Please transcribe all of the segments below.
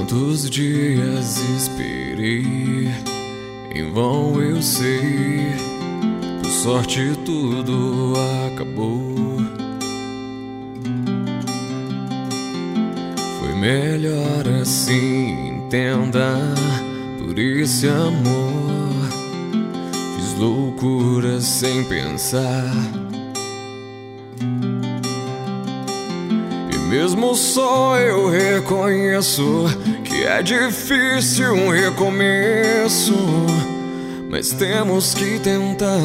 Quantos dias esperei, em vão eu sei, por sorte tudo acabou. Foi melhor assim, entenda, por esse amor fiz loucuras sem pensar. Mesmo só eu reconheço que é difícil um recomeço, mas temos que tentar.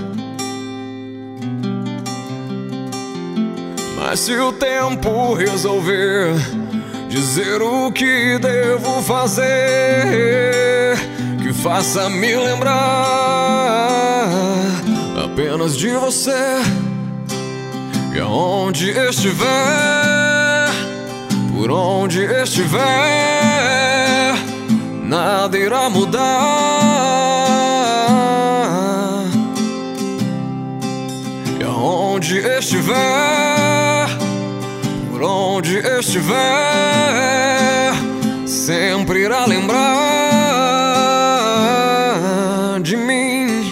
Mas se o tempo resolver dizer o que devo fazer, que faça me lembrar apenas de você. E aonde estiver, por onde estiver, nada irá mudar. E aonde estiver, por onde estiver, sempre irá lembrar de mim.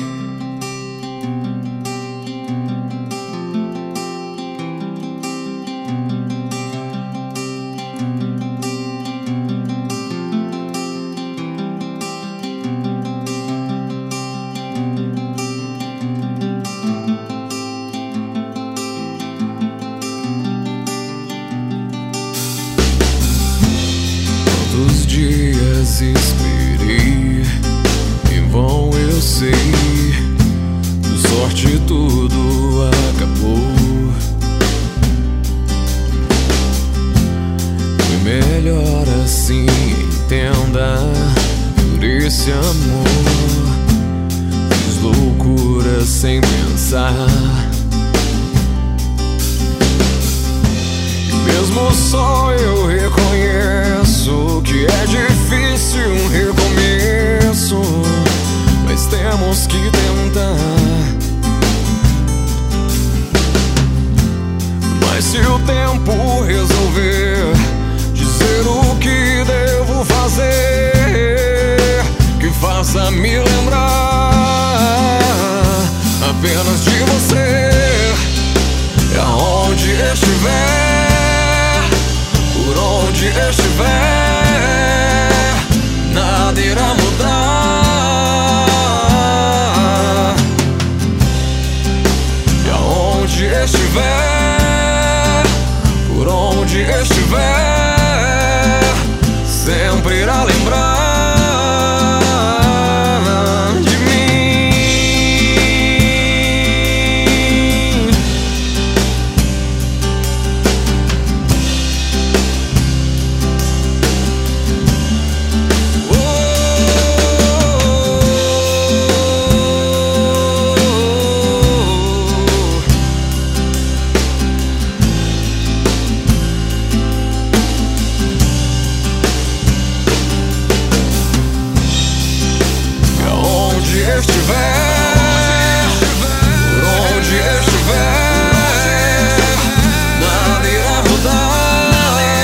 Quantos dias esperei, em vão eu sei, por sorte tudo acabou. Foi melhor assim, entenda, por esse amor fiz loucuras sem pensar. Mesmo só eu reconheço que é difícil um recomeço, mas temos que tentar. Mas se o tempo resolver dizer o que devo fazer, que faça me lembrar apenas de você. E aonde estiver, por onde estiver, nada irá mudar. E aonde estiver, por onde estiver, sempre irá lembrar de mim.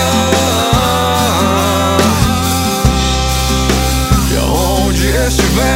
Estiver